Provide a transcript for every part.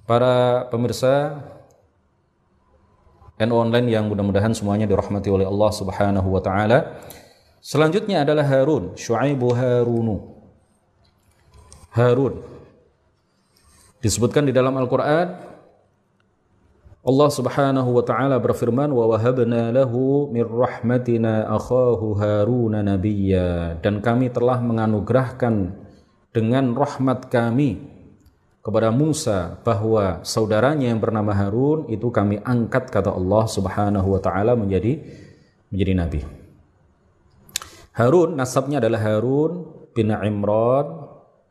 Para pemirsa NU Online yang mudah-mudahan semuanya dirahmati oleh Allah Subhanahu wa taala. Selanjutnya adalah Harun, Syu'aibu Harunu. Harun disebutkan di dalam Al-Qur'an, Allah Subhanahu wa taala berfirman, wa wahabna lahu min rahmatina akhahu Haruna nabiyya, dan kami telah menganugerahkan dengan rahmat kami kepada Musa bahwa saudaranya yang bernama Harun itu kami angkat, kata Allah Subhanahu wa taala, menjadi nabi. Harun nasabnya adalah Harun bin Imran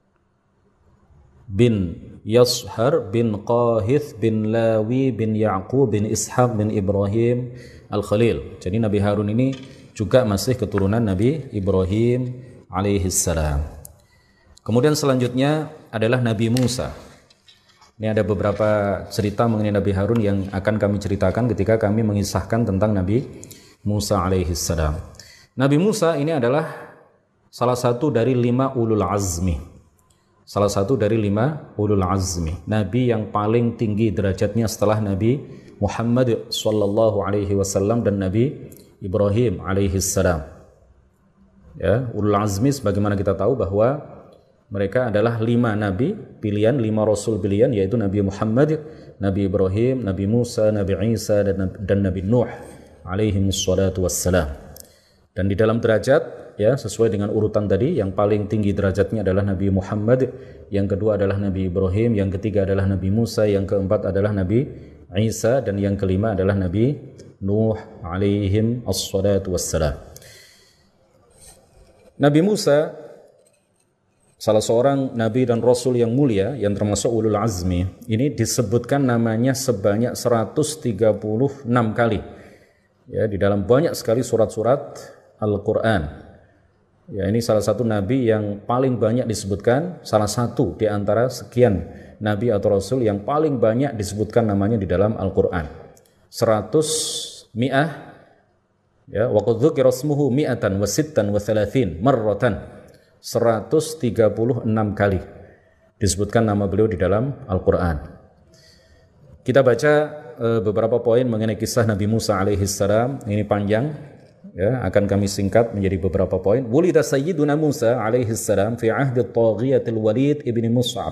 bin Yashar bin Qahith bin Lawi bin Ya'qub bin Ishaq bin Ibrahim Al-Khalil. Jadi Nabi Harun ini juga masih keturunan Nabi Ibrahim alaihi salam. Kemudian selanjutnya adalah Nabi Musa. Ini ada beberapa cerita mengenai Nabi Harun yang akan kami ceritakan ketika kami mengisahkan tentang Nabi Musa alaihi salam. Nabi Musa ini adalah salah satu dari 5 ulul azmi. Salah satu dari 5 ulul azmi, nabi yang paling tinggi derajatnya setelah Nabi Muhammad sallallahu alaihi wasallam dan Nabi Ibrahim alaihi salam. Ya, ulul azmi sebagaimana kita tahu bahwa mereka adalah 5 nabi pilihan, 5 rasul pilihan, yaitu Nabi Muhammad, Nabi Ibrahim, Nabi Musa, Nabi Isa dan Nabi Nuh alaihi wassalatu wassalam. Dan di dalam derajat, ya, sesuai dengan urutan tadi, yang paling tinggi derajatnya adalah Nabi Muhammad, yang kedua adalah Nabi Ibrahim, yang ketiga adalah Nabi Musa, yang keempat adalah Nabi Isa, dan yang kelima adalah Nabi Nuh alaihim assalatu wassalam. Nabi Musa salah seorang nabi dan rasul yang mulia yang termasuk ulul azmi. Ini disebutkan namanya sebanyak 136 kali. Ya, di dalam banyak sekali surat-surat Al-Qur'an. Ya, ini salah satu nabi yang paling banyak disebutkan, salah satu di antara sekian nabi atau rasul yang paling banyak disebutkan namanya di dalam Al-Qur'an. 100 mi'ah, ya, wa qad dzukira ismuhu mi'atan wa sittan wa thalathin marratan. 136 kali disebutkan nama beliau di dalam Al-Qur'an. Kita baca beberapa poin mengenai kisah Nabi Musa alaihi salam. Ini panjang. Ya, akan kami singkat menjadi beberapa poin. Wulida Sayyiduna Musa alaihi salam fi ahdi at-taghiyatil Walid ibn Mus'ab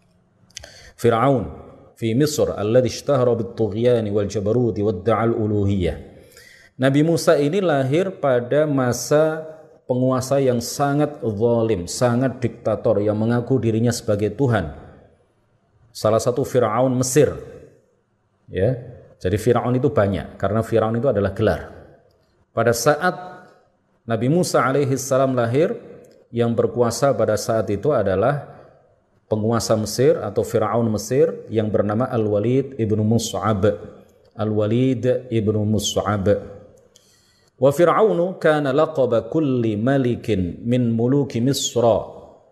Fir'aun fi Misr alladhi ishtahara bit-tughyan wal jabarut wad-da'a al-uluhiyyah. Nabi Musa ini lahir pada masa penguasa yang sangat zalim, sangat diktator, yang mengaku dirinya sebagai Tuhan. Salah satu Fir'aun Mesir. Ya. Jadi Fir'aun itu banyak karena Fir'aun itu adalah gelar. Pada saat Nabi Musa alaihi salam lahir, yang berkuasa pada saat itu adalah penguasa Mesir atau Fir'aun Mesir yang bernama Al-Walid ibnu Mus'ab. Al-Walid ibnu Mus'ab. Wa Fir'aunu kana laqaba kulli malikin min muluki Misra.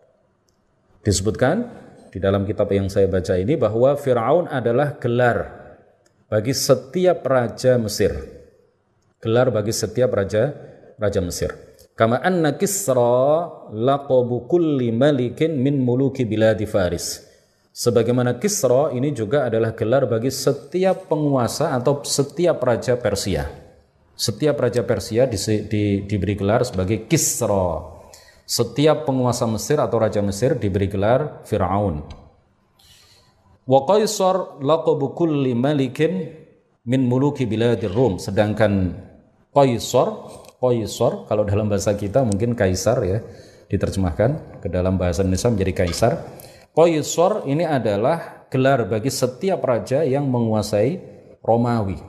Disebutkan di dalam kitab yang saya baca ini bahwa Fir'aun adalah gelar bagi setiap raja Mesir. Gelar bagi setiap raja Mesir. Kama anna Kisra laqabu kulli malikin min muluki biladi Faris. Sebagaimana Kisra ini juga adalah gelar bagi setiap penguasa atau setiap raja Persia. Setiap raja Persia diberi gelar sebagai Kisra. Setiap penguasa Mesir atau raja Mesir diberi gelar Fir'aun. Wa Qaisar laqabu kulli malikin min muluki biladir Rum. Sedangkan Qaisar kalau dalam bahasa kita mungkin kaisar, ya, diterjemahkan ke dalam bahasa Indonesia menjadi kaisar. Qaisar ini adalah gelar bagi setiap raja yang menguasai Romawi.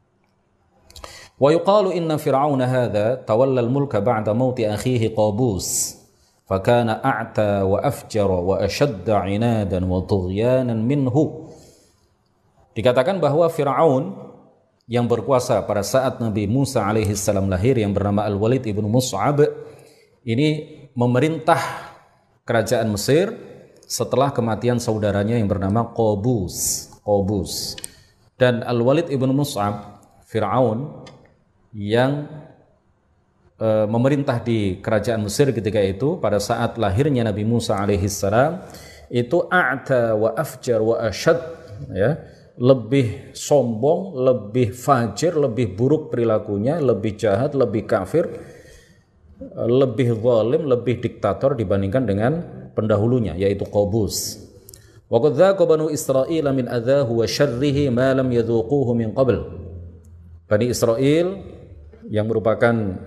Wa yuqalu inna fir'auna hadha tawalla al-mulka ba'da mauti akhihi Qabus fakana a'ta wa afjara wa ashadda 'inadan wa tughyanan minhu. Dikatakan bahwa Fir'aun yang berkuasa pada saat Nabi Musa alaihi salam lahir, yang bernama Al-Walid ibnu Mus'ab, ini memerintah kerajaan Mesir setelah kematian saudaranya yang bernama Qabus. Dan Al-Walid ibnu Mus'ab, Fir'aun yang memerintah di kerajaan Mesir ketika itu, pada saat lahirnya Nabi Musa alaihi salam, itu a'ta wa afjar wa ashad ya, lebih sombong, lebih fajir, lebih buruk perilakunya, lebih jahat, lebih kafir, lebih zalim, lebih diktator dibandingkan dengan pendahulunya, yaitu Qabus. Wa qad dzaqa banu Israil min adzahu wa syarrihi ma lam yadzuquhu min qabl. Bani Israel yang merupakan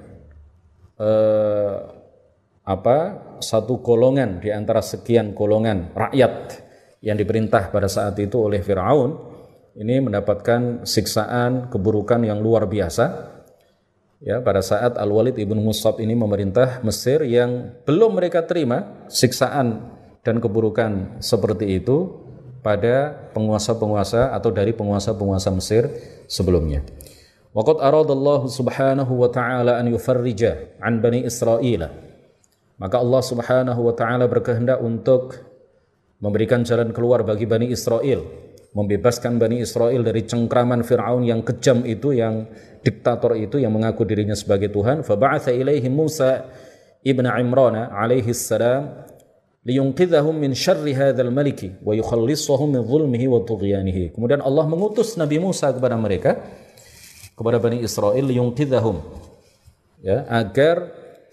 satu golongan di antara sekian golongan rakyat yang diperintah pada saat itu oleh Firaun, ini mendapatkan siksaan, keburukan yang luar biasa. Ya, pada saat Al-Walid ibn Mus'ab ini memerintah Mesir, yang belum mereka terima siksaan dan keburukan seperti itu pada penguasa-penguasa atau dari penguasa-penguasa Mesir sebelumnya. Waqad aradallahu subhanahu wa ta'ala an yufarrija an bani Israil. Maka Allah subhanahu wa ta'ala berkehendak untuk memberikan jalan keluar bagi Bani Israel, membebaskan Bani Israel dari cengkraman Fir'aun yang kejam itu, yang diktator itu, yang mengaku dirinya sebagai Tuhan. Faba'atha ilaihim Musa ibn Imran alaihi salam liyunqidhahum min syarri hadzal maliki wa yukhallisahum min zulmihi wa tughyanihi. Kemudian Allah mengutus Nabi Musa kepada mereka, kepada Bani Israel, liyunqidhahum, ya, agar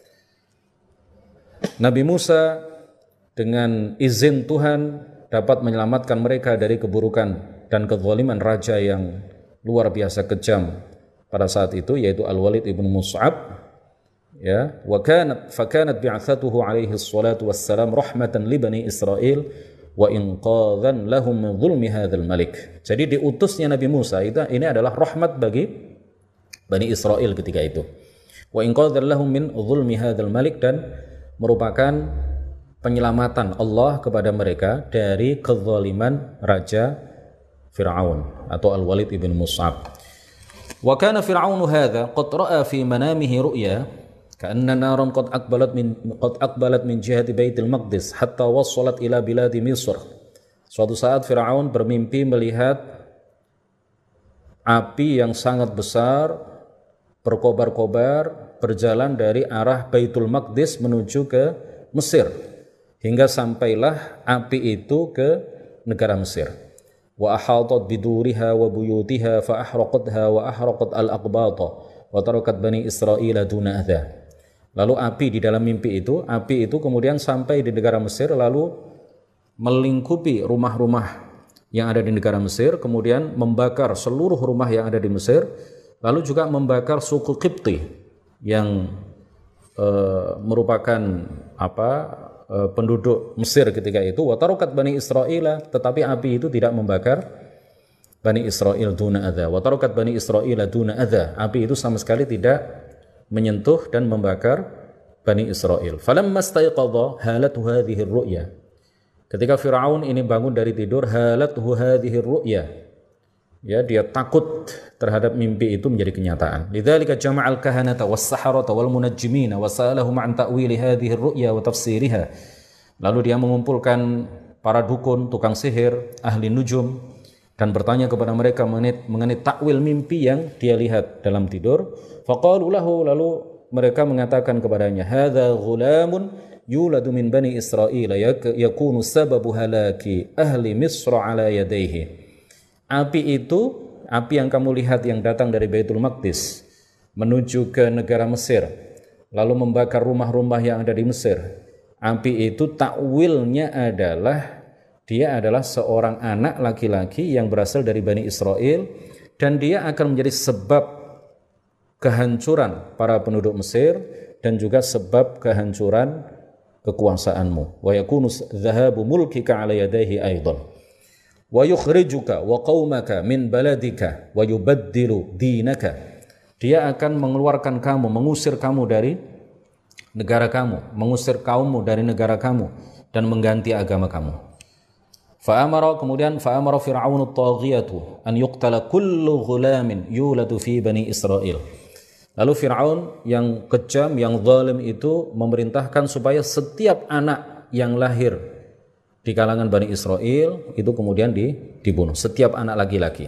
Nabi Musa dengan izin Tuhan dapat menyelamatkan mereka dari keburukan dan kezaliman raja yang luar biasa kejam pada saat itu, yaitu Al-Walid ibn Mus'ab. Ya, wa kanat bi'atsatuhu alaihi salatu wassalam rahmatan li bani Israil wa inqadhan lahum min zulmi hadzal malik. Jadi diutusnya Nabi Musa ini adalah rahmat bagi Bani Israel ketika itu. Wa inqadhan lahum min zulmi hadzal malik, dan merupakan penyelamatan Allah kepada mereka dari kezaliman Raja Fir'aun atau Al-Walid ibn Mus'ab. Wa kana Fir'aunu hadza qad ra'a fi manamihi ru'ya ka'anna naran qad aqbalat min jihati Baitul Maqdis hatta wassalat ila biladi Misr. Suatu saat Fir'aun bermimpi melihat api yang sangat besar berkobar-kobar berjalan dari arah Baitul Maqdis menuju ke Mesir, hingga sampailah api itu ke negara Mesir. Wa ahatat biduriha wa buyutiha fa ahraqatha wa ahraqat al-aqbata wa tarakat bani Israil duna adha. Lalu api di dalam mimpi itu, api itu kemudian sampai di negara Mesir, lalu melingkupi rumah-rumah yang ada di negara Mesir, kemudian membakar seluruh rumah yang ada di Mesir, lalu juga membakar suku Qibti yang merupakan penduduk Mesir ketika itu. Wa tarakat bani Israil, tetapi api itu tidak membakar Bani Israil duna adha. Wa tarakat bani Israil duna adha. Api itu sama sekali tidak menyentuh dan membakar Bani Israil. Falamma staiqadha halatu hadhihi ar-ru'ya. Ketika Firaun ini bangun dari tidur, halatu hadhihi ar-ru'ya, ya, dia takut terhadap mimpi itu menjadi kenyataan. Lidzalika jama'al kahanata was-saharata wal munajjimina wa sa'alahum an ta'wili hadhihi ar-ru'ya wa tafsiriha. Lalu dia mengumpulkan para dukun, tukang sihir, ahli nujum, dan bertanya kepada mereka mengenai takwil mimpi yang dia lihat dalam tidur. Faqalu lahu, lalu mereka mengatakan kepadanya, hadza ghulamun yuladu min bani Israil yakunu sababu halaki ahli Misr ala yadayhi. Api itu, api yang kamu lihat yang datang dari Baitul Maqdis menuju ke negara Mesir, lalu membakar rumah-rumah yang ada di Mesir. Api itu takwilnya adalah dia adalah seorang anak laki-laki yang berasal dari Bani Israel, dan dia akan menjadi sebab kehancuran para penduduk Mesir dan juga sebab kehancuran kekuasaanmu. Wa yakunu dhahabu mulkika ala yadayhi aidan. Wa yukhrijuka wa qaumaka min baladika wa yubaddilu dinaka. Dia akan mengeluarkan kamu, mengusir kamu dari negara kamu, mengusir kaummu dari negara kamu, dan mengganti agama kamu. Kemudian fa'amara Fir'aun at-taghiyatu an yuqtala kullu ghulamin yuladu fi bani Israil. Lalu Fir'aun yang kejam, yang zalim itu memerintahkan supaya setiap anak yang lahir di kalangan Bani Israel itu kemudian dibunuh, setiap anak laki-laki.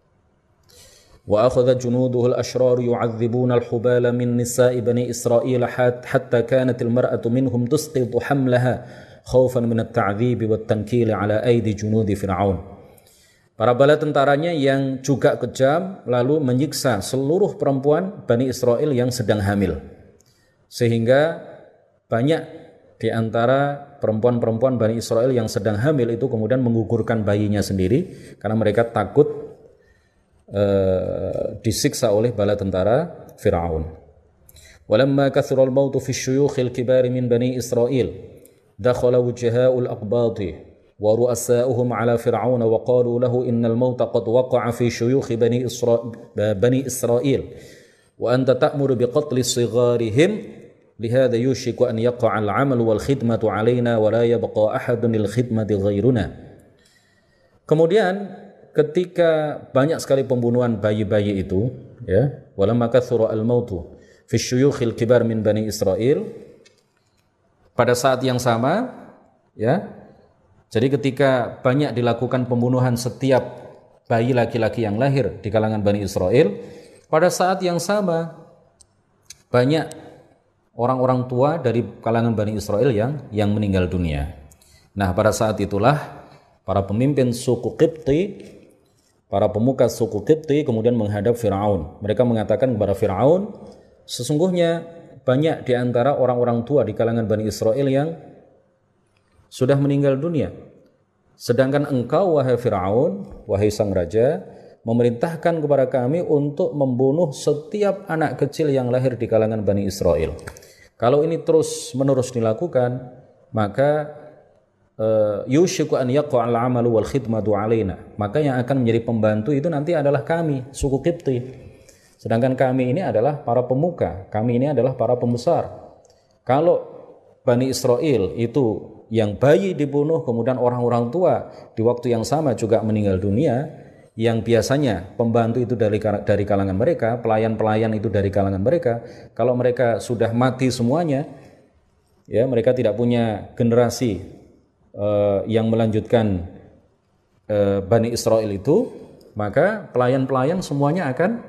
Wa akhadha junuduhu al-ashrar yu'adzibuna al-hubala min nisa'i Bani Israil hatta kanat al-mar'atu minhum tusqitu hamlaha khaufan min at-ta'dhib wa at-tankil ala aidi junudi Fir'aun. Para bala tentaranya yang juga kejam lalu menyiksa seluruh perempuan Bani Israel yang sedang hamil. Sehingga banyak di antara perempuan-perempuan Bani Israel yang sedang hamil itu kemudian menggugurkan bayinya sendiri karena mereka takut disiksa oleh bala tentara Fir'aun. Walamma kathura al-mautu fi syuyukh al-kibar min Bani Israel dakhala wujaha'ul aqbati ورؤساؤهم على فرعون وقالوا له إن الموت قد وقع في شيوخ بني إسرائيل وأنت تأمر بقتل صغارهم لهذا يوشك أن يقع العمل والخدمة علينا ولا يبقى أحد للخدمة غيرنا. Kemudian ketika banyak sekali pembunuhan bayi-bayi itu, ya, walamma kathura al-mautu fi syuyukhil kibar min Bani Israel, pada saat yang sama, ya, jadi ketika banyak dilakukan pembunuhan setiap bayi laki-laki yang lahir di kalangan Bani Israel, pada saat yang sama banyak orang-orang tua dari kalangan Bani Israel yang meninggal dunia. Nah, pada saat itulah para pemimpin suku Qibti, para pemuka suku Qibti kemudian menghadap Fir'aun. Mereka mengatakan kepada Fir'aun, sesungguhnya banyak di antara orang-orang tua di kalangan Bani Israel yang sudah meninggal dunia. Sedangkan engkau, wahai Fir'aun, wahai sang raja, memerintahkan kepada kami untuk membunuh setiap anak kecil yang lahir di kalangan Bani Israel. Kalau ini terus menerus dilakukan, maka yushiku an yaqa'al amalu wal khidmatu alaina. Maka yang akan menjadi pembantu itu nanti adalah kami, suku Qibti. Sedangkan kami ini adalah para pemuka, kami ini adalah para pembesar. Kalau Bani Israel itu yang bayi dibunuh, kemudian orang-orang tua di waktu yang sama juga meninggal dunia, yang biasanya pembantu itu dari kalangan mereka, pelayan-pelayan itu dari kalangan mereka. Kalau mereka sudah mati semuanya, ya, mereka tidak punya generasi yang melanjutkan Bani Israel itu, maka pelayan-pelayan semuanya akan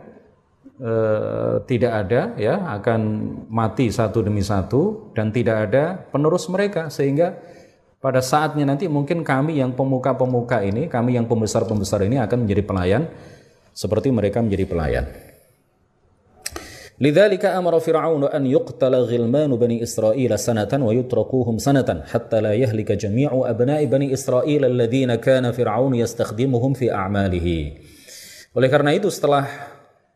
tidak ada, ya, akan mati satu demi satu dan tidak ada penerus mereka, sehingga pada saatnya nanti mungkin kami yang pemuka-pemuka ini, kami yang pembesar-pembesar ini akan menjadi pelayan seperti mereka menjadi pelayan. Lidzalika amara Fir'aun an yuqtala ghilmanu Bani Israil sanatan wa yutrakuhum sanatan hatta la yahlika jami'u abna'i Bani Israil alladhina kana Fir'aun yastakhdimuhum fi a'malihi. Oleh karena itu setelah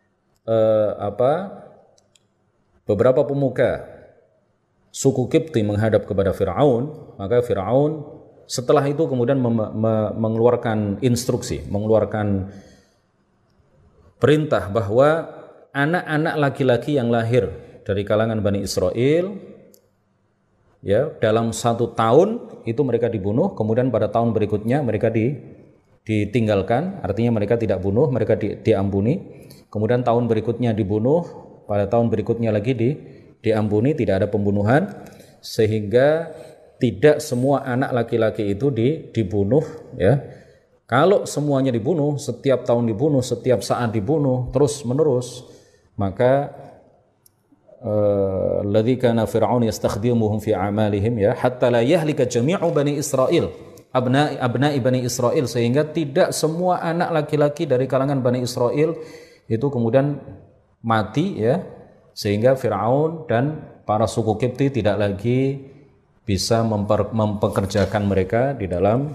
beberapa pemuka suku Qibti menghadap kepada Fir'aun, maka Fir'aun setelah itu kemudian mengeluarkan instruksi, mengeluarkan perintah bahwa anak-anak laki-laki yang lahir dari kalangan Bani Israel, ya, dalam 1 tahun itu mereka dibunuh, kemudian pada tahun berikutnya mereka ditinggalkan, artinya mereka tidak bunuh, mereka diampuni. Kemudian tahun berikutnya dibunuh, pada tahun berikutnya lagi diampuni, tidak ada pembunuhan, sehingga tidak semua anak laki-laki itu dibunuh, ya. Kalau semuanya dibunuh, setiap tahun dibunuh, setiap saat dibunuh, terus menerus, maka alladzi kana fir'aun yastakhdimuhum fi a'malihim, ya, hatta la yahlika jami'u Bani Israil, abna'i Bani Israil, sehingga tidak semua anak laki-laki dari kalangan Bani Israil itu kemudian mati, ya, sehingga Fir'aun dan para suku Qibti tidak lagi bisa mempekerjakan mereka di dalam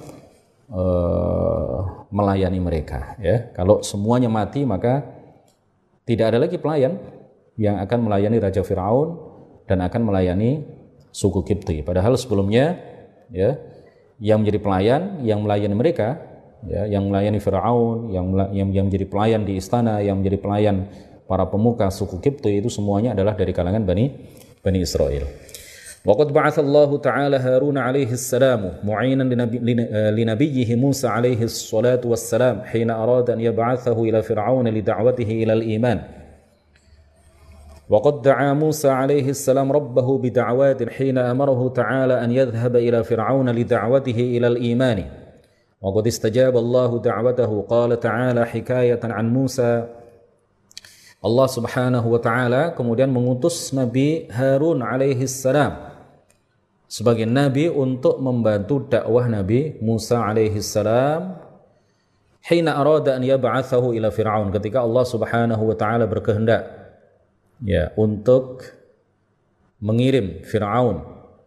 melayani mereka, ya. Kalau semuanya mati, maka tidak ada lagi pelayan yang akan melayani Raja Fir'aun dan akan melayani suku Qibti. Padahal sebelumnya, ya, yang menjadi pelayan, yang melayani mereka, ya, yang melayani Fir'aun, yang menjadi pelayan di istana, yang menjadi pelayan para pemuka suku Qibti, itu semuanya adalah dari kalangan Bani Israel. Waqad ba'atha Allah Ta'ala Harun alaihi salam mu'inan li nabiyyihi Musa alaihi salatu wassalam hina arada an yab'athahu ila Fir'aun li da'watihi ila al-iman. Waqad da'a Musa alaihi salam rabbahu bi da'watin hina amarahu Ta'ala an yadhhaba ila Fir'aun li da'watihi ila al-iman. Waqad istajaba Allah da'watahu, qala Ta'ala hikayatan an Musa. Allah Subhanahu wa Ta'ala kemudian mengutus Nabi Harun alaihi salam sebagai nabi untuk membantu dakwah Nabi Musa alaihi salam hina arada an yab'atsahu ila Fir'aun, ketika Allah Subhanahu wa taala berkehendak ya untuk mengirim Fir'aun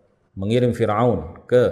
ke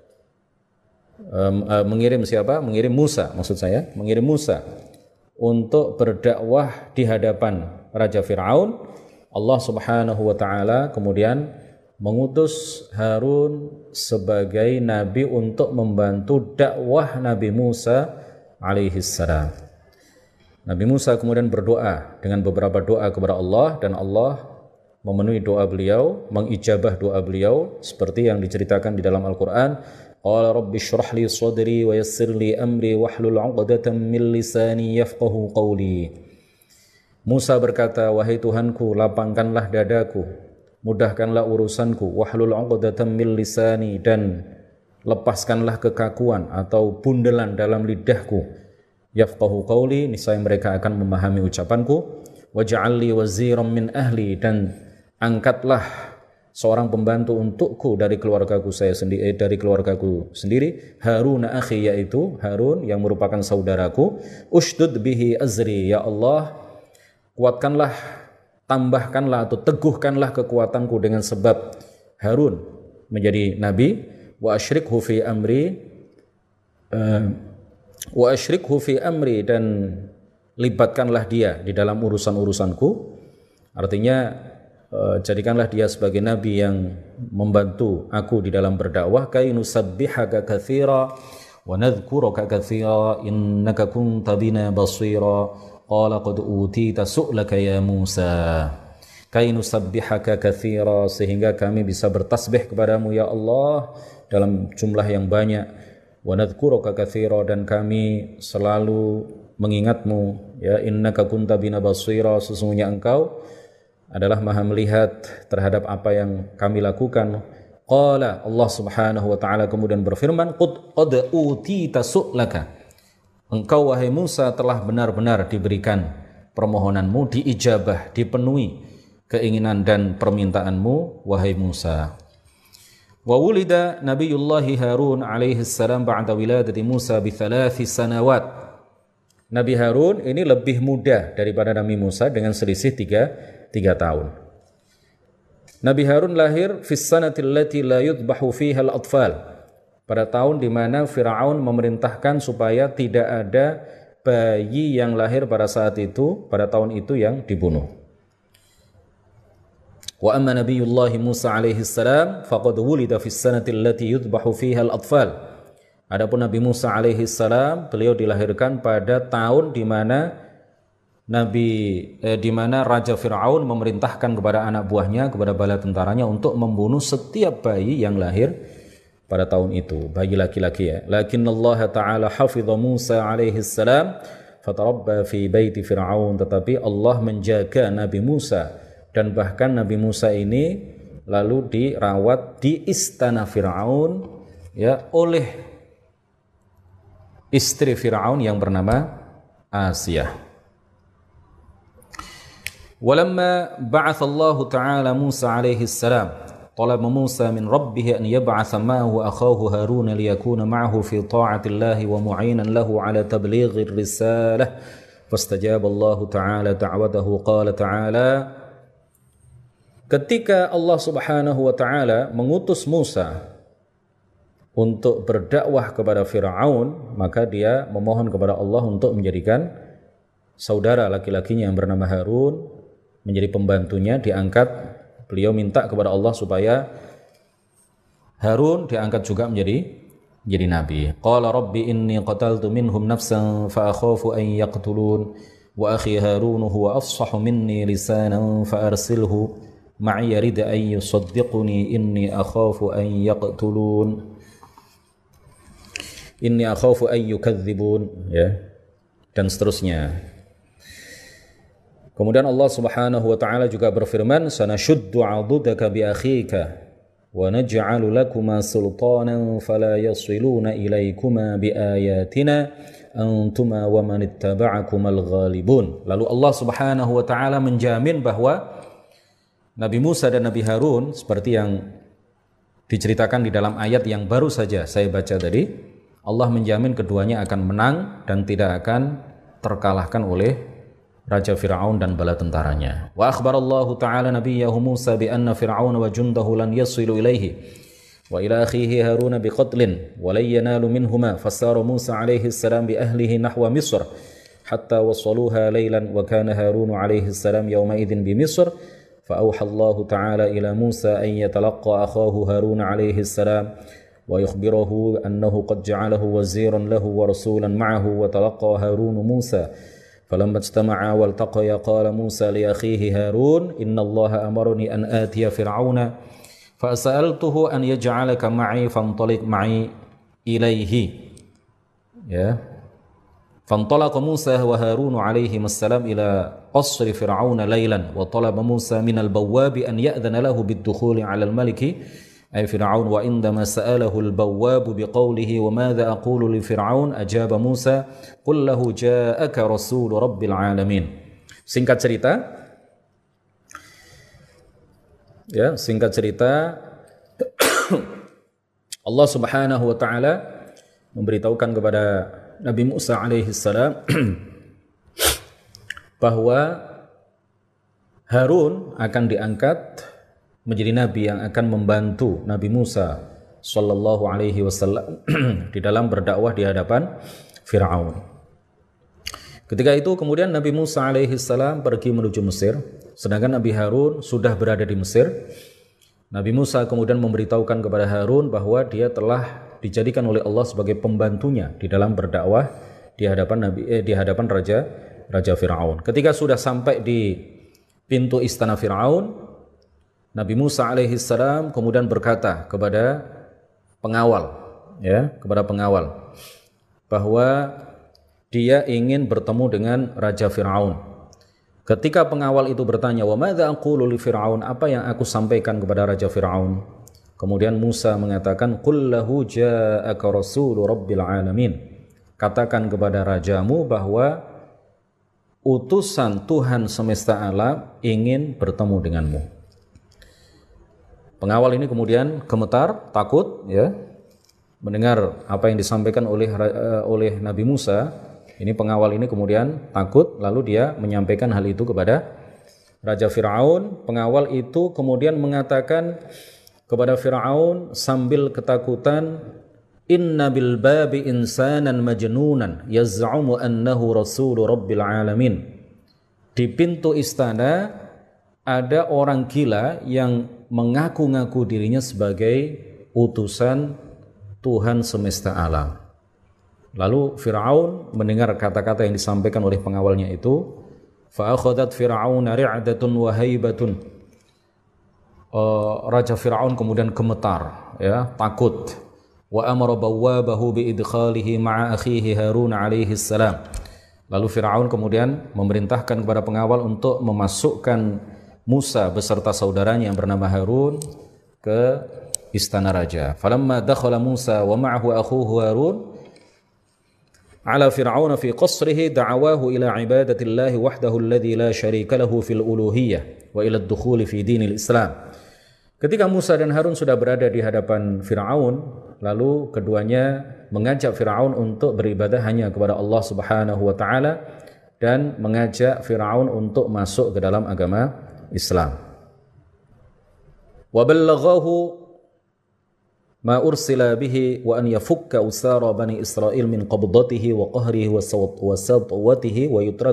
mengirim Musa, maksud saya mengirim Musa untuk berdakwah di hadapan Raja Fir'aun. Allah Subhanahu wa taala kemudian mengutus Harun sebagai nabi untuk membantu dakwah Nabi Musa alaihi salam. Nabi Musa kemudian berdoa dengan beberapa doa kepada Allah, dan Allah memenuhi doa beliau, mengijabah doa beliau seperti yang diceritakan di dalam Al-Qur'an. Qala rabbi shrah li sadri wa yassir li amri wahlul 'uqdatam min lisani yafqahu qawli. Musa berkata, wahai Tuhanku, lapangkanlah dadaku, mudahkanlah urusanku, wahlul 'uqdatam min lisani, dan lepaskanlah kekakuan atau bundelan dalam lidahku, yafqahu qawli, niscaya mereka akan memahami ucapanku. Waj'al li waziran min ahli, dan angkatlah seorang pembantu untukku dari keluargaku sendiri, Harun akhi, yaitu Harun yang merupakan saudaraku. Ushdud bihi azri, ya Allah, kuatkanlah, tambahkanlah atau teguhkanlah kekuatanku dengan sebab Harun menjadi nabi. Wa asyrikhu fi amri, dan libatkanlah dia di dalam urusan-urusanku. Artinya jadikanlah dia sebagai nabi yang membantu aku di dalam berdakwah. Kay nusabbihaka katsira wa nadhkuruka katsira innaka kunta bina basira. Qala qad utita su'laka ya Musa. Kay nusabbihaka katsira, sehingga kami bisa bertasbih kepadamu ya Allah dalam jumlah yang banyak. Wa nadhkuruka katsira, dan kami selalu mengingatmu ya. Innaka kunta bina basira, sesungguhnya engkau adalah maha melihat terhadap apa yang kami lakukan. Qala, Allah Subhanahu wa taala kemudian berfirman, qad utita su'laka, engkau wahai Musa telah benar-benar diberikan permohonanmu, diijabah, dipenuhi keinginan dan permintaanmu wahai Musa. Wa wulida Nabiyullahi Harun alaihi salam ba'da wiladati Musa bi 3 sanawat. Nabi Harun ini lebih muda daripada Nabi Musa dengan selisih 3 tahun. Nabi Harun lahir fi sanati allati la yudbahu fiha al-atfal, pada tahun di mana Firaun memerintahkan supaya tidak ada bayi yang lahir pada saat itu, pada tahun itu, yang dibunuh. Wa amma Nabiyullahi Musa alaihi salam faqad wulida fi sanati allati yudbahu fiha al-atfal. Adapun Nabi Musa alaihi salam, beliau dilahirkan pada tahun di mana Raja Fir'aun memerintahkan kepada anak buahnya, kepada bala tentaranya, untuk membunuh setiap bayi yang lahir pada tahun itu, bayi laki-laki ya. Lakinnallaha ta'ala hafidha Musa alaihi salam fatarabba fi baiti Fir'aun, tetapi Allah menjaga Nabi Musa, dan bahkan Nabi Musa ini lalu dirawat di istana Fir'aun ya, oleh istri Fir'aun yang bernama Asiyah. Walamma ba'atha Allah Ta'ala Musa alaihi salam, talaba Musa min rabbih an yab'atha ma'ahu akhahu Harun liyakuna ma'ahu fi ta'atillahi wa mu'inan lahu ala tablighi risalah. Fastajaba Allah Ta'ala da'watahu. Qala Ta'ala, ketika Allah Subhanahu wa taala mengutus Musa untuk berdakwah kepada Firaun, maka dia memohon kepada Allah untuk menjadikan saudara laki-lakinya yang bernama Harun menjadi pembantunya, diangkat. Beliau minta kepada Allah supaya Harun diangkat juga menjadi nabi. Qala rabbi inni qataltu minhum nafsan fa akhafu an yaqtulun wa akhi Harun huwa afsahu minni lisanan fa arsilhu ma'i yarid an yusaddiquni inni akhafu an yaqtulun inni akhafu an yukadzibun ya, dan seterusnya. Kemudian Allah Subhanahu wa taala juga berfirman, sanashuddu 'adudaka bi akhika wa naj'alu lakuma sultanan fala yasiluna ilaikuma bi ayatina antuma wa man ittaba'akumal ghalibun. Lalu Allah Subhanahu wa taala menjamin bahwa Nabi Musa dan Nabi Harun, seperti yang diceritakan di dalam ayat yang baru saja saya baca tadi, Allah menjamin keduanya akan menang dan tidak akan terkalahkan oleh Raja Fir'aun dan bala tentaranya. Wa akhbarallahu ta'ala nabiyyahu Musa bi anna Fir'aun wa jundahu lan yasilu ilaihi wa ila akhihi Harun bi qatlin wa lan yanalu minhuma fasara Musa alaihi salam bi ahlihi nahwa Misr hatta wasaluha laylan wa kana Harun alaihi salam yawma idzin bi Misr fa auha Allah ta'ala ila Musa an yatalaqqa akhahu Harun alaihi salam ويخبره أنه قد جعله وزيرا له ورسولا معه وتلقى هارون موسى فلما اجتمعا والتقيا قال موسى لأخيه هارون إن الله أمرني أن آتي فرعون فسألته أن يجعلك معي فانطلق معي إليه فانطلق موسى وهارون عليهما السلام إلى قصر فرعون ليلا وطلب موسى من البواب أن يأذن له بالدخول على الملك أي فرعون وعندما سأله البواب بقوله وماذا أقول لفرعون أجاب موسى قل له جاءك رسول رب العالمين. Singkat cerita Allah Subhanahu wa taala memberitahukan kepada Nabi Musa alaihi salam bahwa Harun akan diangkat menjadi nabi yang akan membantu Nabi Musa sallallahu alaihi wasallam di dalam berdakwah di hadapan Fir'aun. Ketika itu kemudian Nabi Musa alaihi salam pergi menuju Mesir, sedangkan Nabi Harun sudah berada di Mesir. Nabi Musa kemudian memberitahukan kepada Harun bahwa dia telah dijadikan oleh Allah sebagai pembantunya di dalam berdakwah di hadapan Raja Fir'aun. Ketika sudah sampai di pintu istana Fir'aun, Nabi Musa alaihi salam kemudian berkata kepada pengawal bahwa dia ingin bertemu dengan Raja Fir'aun. Ketika pengawal itu bertanya, "Wa madza aqulu li Fir'aun?" Apa yang aku sampaikan kepada Raja Fir'aun? Kemudian Musa mengatakan, "Qul lahu ja'aka rasulu rabbil alamin." Katakan kepada rajamu bahwa utusan Tuhan semesta alam ingin bertemu denganmu. Pengawal ini kemudian gemetar, takut mendengar apa yang disampaikan oleh Nabi Musa. Ini pengawal ini kemudian takut, lalu dia menyampaikan hal itu kepada Raja Fir'aun. Pengawal itu kemudian mengatakan kepada Fir'aun sambil ketakutan, "Inna bil babi insanan majnunan yaz'umu annahu rasulu rabbil alamin." Di pintu istana ada orang gila yang mengaku-ngaku dirinya sebagai utusan Tuhan semesta alam. Lalu Fir'aun mendengar kata-kata yang disampaikan oleh pengawalnya itu, fa'akhadat Fir'aun ri'datun wa haibatun. Raja Fir'aun kemudian gemetar, takut. Wa amara bawwabahu bi idkhalihi ma'a akhihi Harun alaihi salam. Lalu Fir'aun kemudian memerintahkan kepada pengawal untuk memasukkan Musa beserta saudaranya yang bernama Harun ke istana raja. Falamma dakhala Musa wa ma'ahu akhuhu Harun ala Fir'aun fi qasrihi da'awahu ila ibadatillahi wahdahu alladhi la syarika lahu fil uluhiyyah wa ila ad-dukhul fi dinil Islam. Ketika Musa dan Harun sudah berada di hadapan Fir'aun, lalu keduanya mengajak Fir'aun untuk beribadah hanya kepada Allah Subhanahu wa taala dan mengajak Fir'aun untuk masuk ke dalam agama Islam. Wa ballaghahu ma ursila bihi wa an yafukka usara bani Israil min qabdatihi wa qahrihi wa sawtawatihi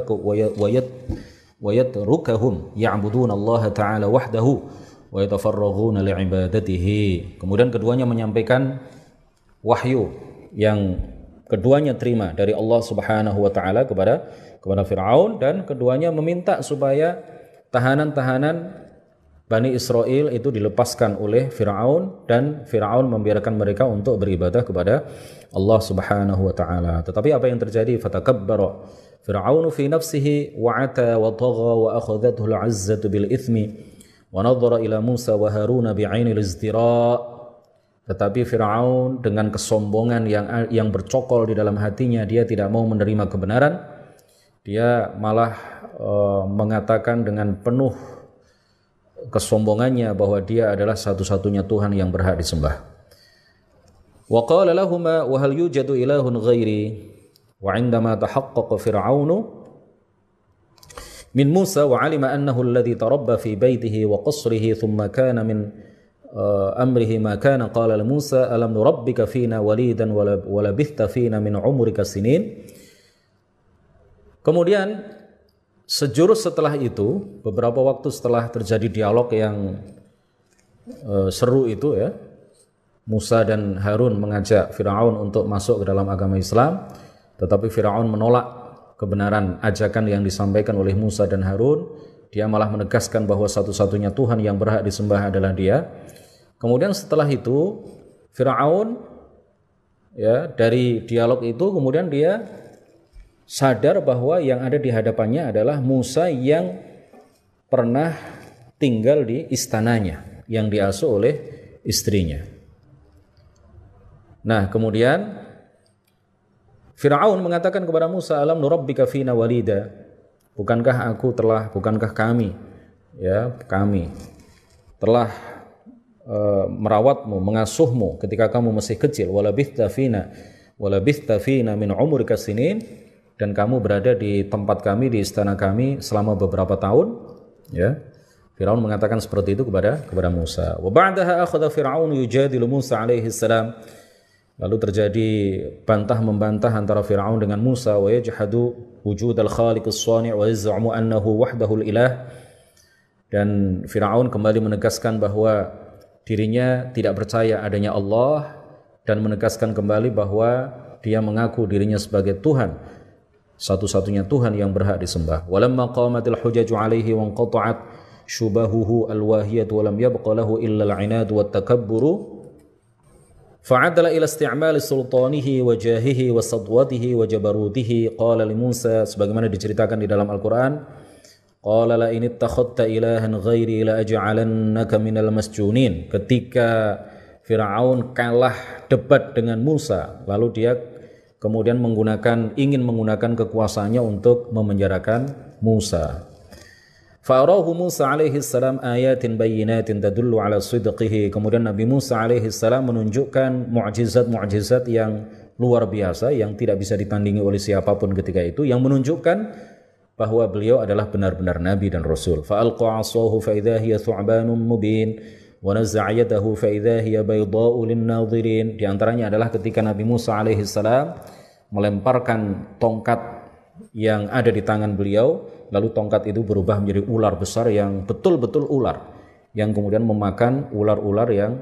wa yatrukahum ya'buduna Allah ta'ala wahdahu wa yatafarraghuna li'ibadatihi. Kemudian keduanya menyampaikan wahyu yang keduanya terima dari Allah Subhanahu wa taala kepada Firaun, dan keduanya meminta supaya tahanan-tahanan Bani Israel itu dilepaskan oleh Fir'aun, dan Fir'aun membiarkan mereka untuk beribadah kepada Allah Subhanahu wa taala. Tetapi apa yang terjadi? Fatakabbara Fir'aun fi nafsihi wa 'ata wa tagha wa akhadhathu al-'izzatu bil ithmi wa nadhara ila Musa wa Harun bi'ainil izdira'. Tetapi Fir'aun dengan kesombongan yang bercokol di dalam hatinya, dia tidak mau menerima kebenaran. Dia malah mengatakan dengan penuh kesombongannya bahwa dia adalah satu-satunya Tuhan yang berhak disembah. Wa qala lahumā wa hal yujadu ilahun ghairi wa 'indama tahaqqaqa fir'aunu min Musa wa 'alima annahu alladhi tarabba fi baytihi wa qasrihi thumma kana min amrihi ma kana qala li Musa alam nurabbika fina walidan wa labithta fina min umrika sinin. Kemudian sejurus setelah itu, beberapa waktu setelah terjadi dialog yang seru itu ya, Musa dan Harun mengajak Firaun untuk masuk ke dalam agama Islam, tetapi Firaun menolak kebenaran ajakan yang disampaikan oleh Musa dan Harun. Dia malah menegaskan bahwa satu-satunya Tuhan yang berhak disembah adalah Dia. Kemudian setelah itu Firaun ya, dari dialog itu kemudian dia sadar bahwa yang ada di hadapannya adalah Musa yang pernah tinggal di istananya yang diasuh oleh istrinya. Nah, kemudian Firaun mengatakan kepada Musa, alam nurabbika fina walida, bukankah kami telah merawatmu, mengasuhmu ketika kamu masih kecil, walabithta fina min umrika sinin, dan kamu berada di tempat kami, di istana kami selama beberapa tahun, ya. Firaun mengatakan seperti itu kepada Musa. Wa ba'daha akhadha Fir'aun yujadilu Musa alaihi salam. Lalu terjadi bantah membantah antara Firaun dengan Musa, wa yajhadu wujudal khaliqus shani' wa yaz'umu annahu wahdahul ilah. Dan Firaun kembali menegaskan bahwa dirinya tidak percaya adanya Allah, dan menegaskan kembali bahwa dia mengaku dirinya sebagai Tuhan, satu-satunya Tuhan yang berhak disembah. Walamma qamatil hujaju alaihi wa anqata'at syubahuhu alwahiyatu wa lam yabqa lahu illa al-'inad wa at-takabburu fa'adala ila isti'mal sultanihi wa jahihi wa sadwatihi wa jabarutihi. Qala li Musa, sebagaimana diceritakan di dalam Al-Qur'an, qala la in ittakhadta ilahan ghairi la aj'alannaka minal masjunin. Ketika Firaun kalah debat dengan Musa, lalu dia kemudian ingin menggunakan kekuasaannya untuk memenjarakan Musa. Fa'arahu Musa alaihi salam ayatin bayyinatin tadullu ala sidqihi. Kemudian Nabi Musa alaihi salam menunjukkan mukjizat-mukjizat yang luar biasa yang tidak bisa ditandingi oleh siapapun ketika itu, yang menunjukkan bahwa beliau adalah benar-benar nabi dan rasul. Fa'alqa 'asahu fa idza hiya thu'banun mubin wa nazza'a yadahu fa idza hiya baydha'u lin-nadhirin. Di antaranya adalah ketika Nabi Musa alaihi salam melemparkan tongkat yang ada di tangan beliau, lalu tongkat itu berubah menjadi ular besar yang betul-betul ular, yang kemudian memakan ular-ular yang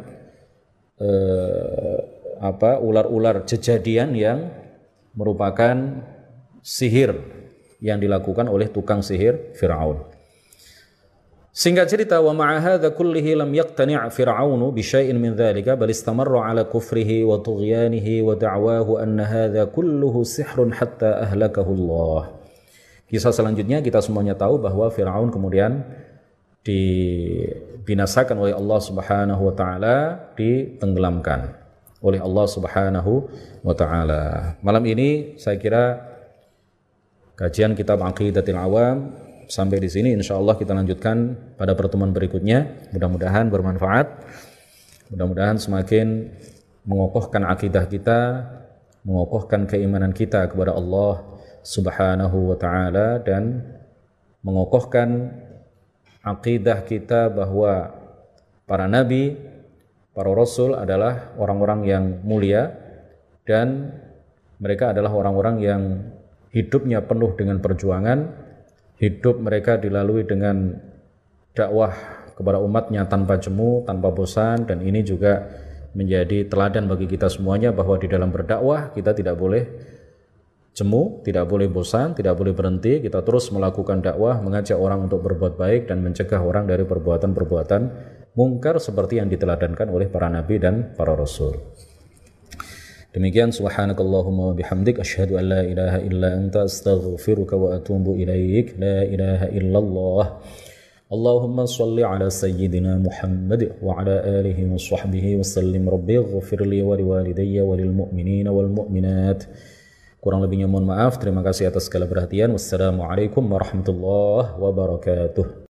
ular-ular jejadian yang merupakan sihir yang dilakukan oleh tukang sihir Fir'aun. Singkat cerita, wa ma'a hadza kullihi lam yaqtani' Fir'aunu bi syai'in min dzalika bal istamarra 'ala kufrihi wa tughyanihi wa da'wahu anna hadza kulluhu sihrun hatta ahlakahu Allah. Kisah selanjutnya kita semuanya tahu bahwa Fir'aun kemudian dibinasakan oleh Allah Subhanahu wa taala, ditenggelamkan oleh Allah Subhanahu wa taala. Malam ini saya kira kajian kitab Aqidatul Awam sampai di sini. Insyaallah kita lanjutkan pada pertemuan berikutnya. Mudah-mudahan bermanfaat. Mudah-mudahan semakin mengokohkan akidah kita, mengokohkan keimanan kita kepada Allah Subhanahu wa taala, dan mengokohkan akidah kita bahwa para nabi, para rasul adalah orang-orang yang mulia, dan mereka adalah orang-orang yang hidupnya penuh dengan perjuangan, hidup mereka dilalui dengan dakwah kepada umatnya tanpa jemu, tanpa bosan, dan ini juga menjadi teladan bagi kita semuanya bahwa di dalam berdakwah kita tidak boleh jemu, tidak boleh bosan, tidak boleh berhenti, kita terus melakukan dakwah, mengajak orang untuk berbuat baik dan mencegah orang dari perbuatan-perbuatan mungkar seperti yang diteladankan oleh para nabi dan para rasul. Demikian, subhanakallahumma wa bihamdik asyhadu an la ilaha illa anta astaghfiruka wa atubu ilaik. La ilaha illallah. Allahumma shalli ala sayyidina Muhammad wa ala alihi wa sahbihi wa sallim. Rabbi ighfir li wa liwalidayya wa lil mu'minina wal mu'minat. Kurang lebihnya mohon maaf. Terima kasih atas segala perhatian. Wassalamualaikum warahmatullahi wabarakatuh.